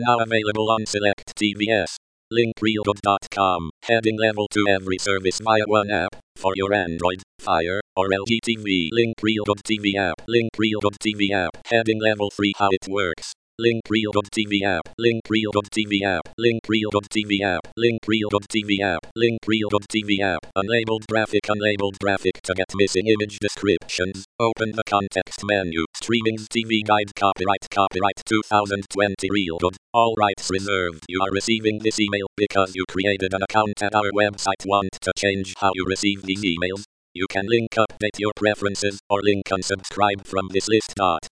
Now available on select TVS. Link Realgov.com. Heading level to every service via one app. For your Android, Fire, or LG TV. Link Realgov TV app. Link Realgov TV app. Heading level 3. How it works. Link Realgov TV app. Link Realgov TV app. Link Realgov TV app. Link Realgov TV app. Link Realgov TV app. Unlabeled graphic. Unlabeled graphic to get missing image descriptions. Open the context menu. Streamings TV guide. Copyright 2020 Realgov. All rights reserved. You are receiving this email because you created an account at our website. Want to change how you receive these emails? You can link update your preferences or link unsubscribe from this list.